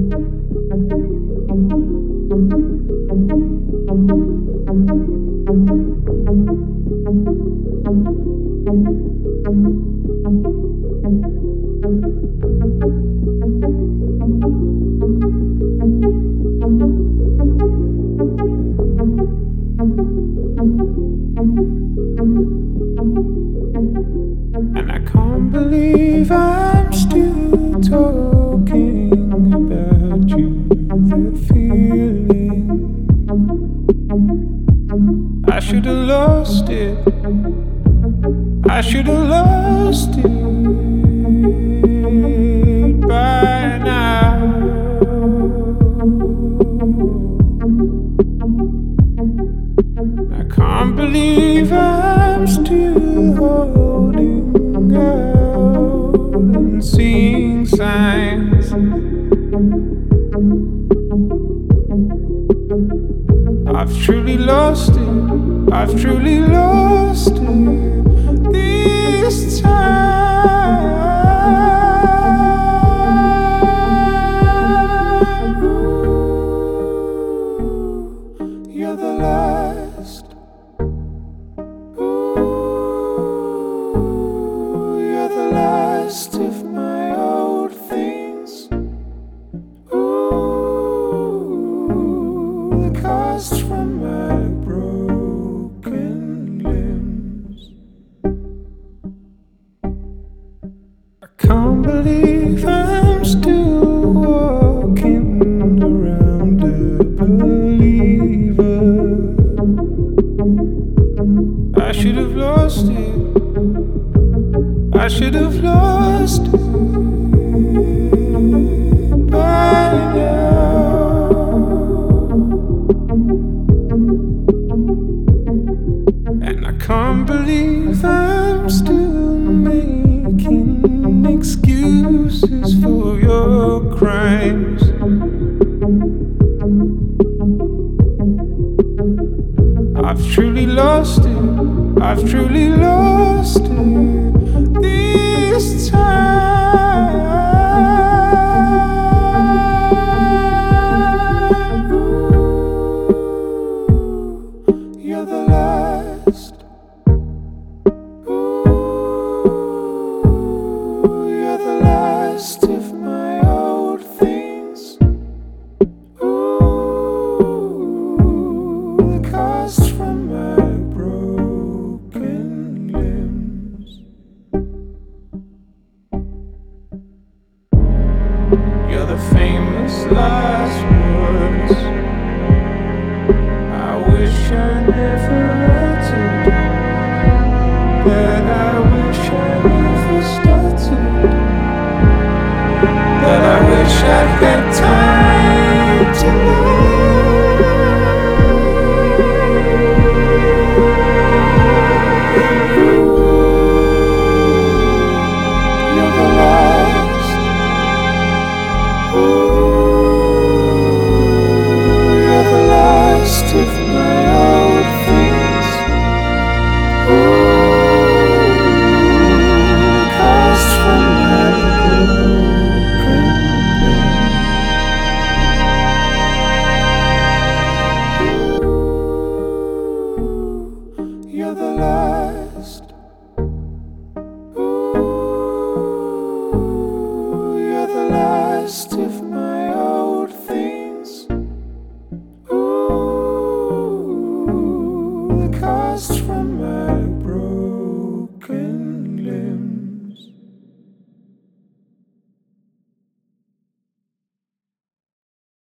And I can't believe I'm still talking about you. That feeling, I should have lost it. I should have lost it by now. I can't believe I'm still holding out and seeing signs. I've truly lost it. I've truly lost it this time. Ooh, you're the last. Ooh, you're the last of my old things. Ooh, the cost from my broken limbs. I can't believe I'm still walking around a believer. I should have lost it. I should have lost it by now. And I can't believe I'm still making excuses for your crimes. I've truly lost it. I've truly lost it this time. Ooh, you're the last. Ooh, you're the last of my old things. Ooh, the cost from my broken limbs. You're the famous last